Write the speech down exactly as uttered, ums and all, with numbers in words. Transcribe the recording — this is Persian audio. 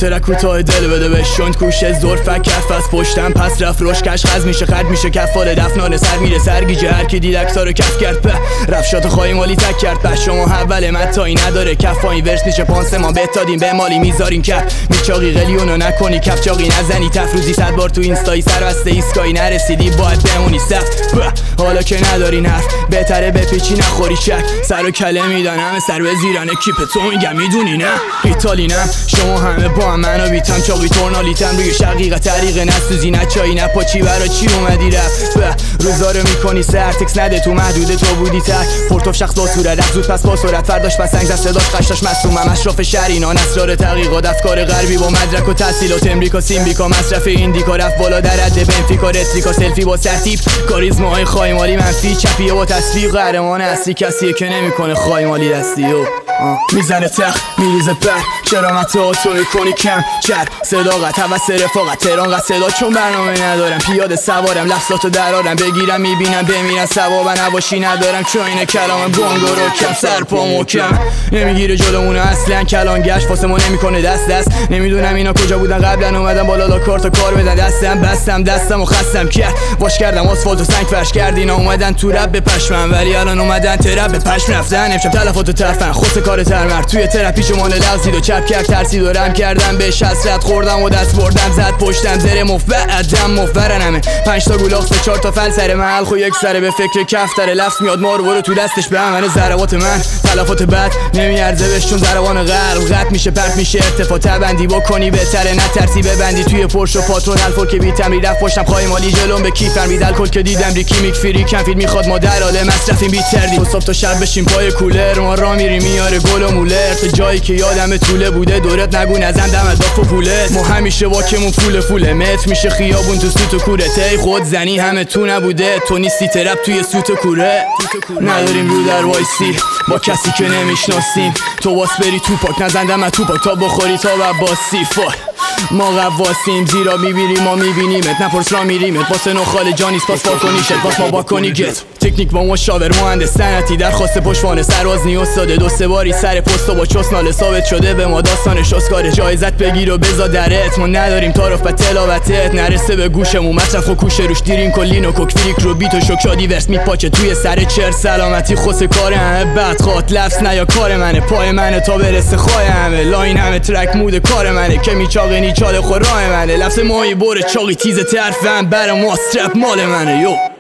ترک کوتاه دل بده بشوند کوشه زور فکر کف از پشتم پس رفت روش کش خز میشه خرد میشه کفال دفنان سر میره سرگیجه هر کی دید اکتا رو کف کرد به رفشات خواهی مالی تک کرد به شما اول متایی نداره کف این ورس میشه پانس ما بتادیم به مالی میذارین کف میچاقی قلیونو نکنی کف چاقی نزنی تفروزی صد بار تو اینستایی سر بسته ایسکایی نرسیدی باید بمونی سفت حالا که ندارین حرف بهتره بپیچی نخوری چک سر و کله میدن همه سر به زیرن کیپ تو میگم میدونی نه ایتالینم شما همه با هم منو بیتم چاقی تورنالیتم روی شقیقه طریق نسوزی نه چایی نه پاچی برا چی اومدی رفت به روزا رو میکنی سر تکس نده تو محدوده تو بودی تک پورتوف شخص با صورت رفت زود پس با صورت فرداش پس انگ زد صداش قشتاش مصومم اشراف شرینان اسرار تحقیقات افکار غربی با مدرک و تحصیلات امریکا سیمبیکا مصرف ایندیکا رفت بالا در حد بنفیکا رتریکا سلفی با ترتیب کاریزماهای خایمالی منفی چپیه با تصویر قهرمان اصلی کسیه که نمیکنه خایمالی دستی و میزنه تخ میریزه پر شرامت تو میکنی کم چر صداقت حوث رفاقت تهران قد صدا چون برنامه ندارم پیاده سوارم لفظاتو درارم بگیرم میبینم بمیرم ثواب نباشی ندارم چون اینه کلام بونگو رو کم سر پا محکم نمیگیره جلومونه اصلا کلان گشت واسه ما نمیکنه دست دست نمیدونم اینا کجا بودن قبلا اومدم بالا لا کارتا کار بدن دستم بستم دستم و خستم کرد واش کردم آسفالتو سنگ فرش کرد اینا اومدن تو رب به پشمن ولی الان اومدن ترپ به پشم رفتن امشب تلفاتو ترفن خود کار ترمر توی تراپی شما لغزید و چپ کرد ترسید و رم کردم به حسرت خوردم و دست بردم زد پشتم زره مفعدم مفبرن همه پنج تا گولاخ سه چهار تا فل سر محل خو یک سره به فکر کفتر لفظ میاد ما رو برو تو دستش به همه ضربات من تلفات بد نمیارزه بهش چون ضربان قلب قط میشه پرت میشه ارتفاع تبندی بکنی بهتره نه ترسی ببندی توی پرش و پاتون الفور که بی تمری رفت پشتم خواهی مالی جلوم به کیفم ریدل کل که دیدم ریکی میک فری کم فیلم میخواد ما در حال مصرفیم بی تردی تو صبح تا شب بشیم پای کولر ما را میریم میاره گل و مولر تو جایی که یادم طوله بوده دورت نگو نزن دم داف و پوله ما همیشه واکمون فول فوله متر میشه خیابون تو سوت و کوره تی خود زنی همه تو نبوده تو نیستی ترپ توی سوت و کوره نداریم رو در وایسی با کسی که نمیشناسیم تو واس بری تو پاک نزندم تو پاک تا بخوری تا بباسی فای ما قواسیم زیرا میبینیم ما میبینیمت نپرس را میریمت واسه نخال جانیست پاس پاک کنی شد پاس ما با کنی گت تکنیک با مشاور مهندس صنعتی درخواست پشوانه سربازنی استاده دو سه باری سر پست و با چسناله ثابت شده به ما داستانش اسکار جایزت بگیر و بزا درت ما نداریم تعارف به تلاوتت نرسه به گوشمون مصرف و کوشه روش دیرین کلین و کوکفریک رو بیت و شوکشادی ورس میپاچه توی سر چر سلامتی خوس کار همه بدخواد لفظ نیا کار منه پای منه تا برسه خواه همه لاین همه ترک مود کار منه که میچاقه نیچال خوراه منه لفظ ماهی بره چاقی تیز طرفم برا ما استرپ مال منه یو